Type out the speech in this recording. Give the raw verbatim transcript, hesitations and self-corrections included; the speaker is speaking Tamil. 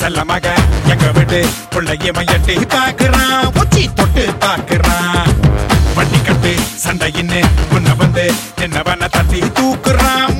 நல்ல மக எங்க விட்டு பிள்ளையம எட்டி பாக்குறான் உச்சி தொட்டு பாக்குறான் வண்டி கட்டு சண்டையின்னு முன்ன வந்து என்னவன தட்டி தூக்குறான்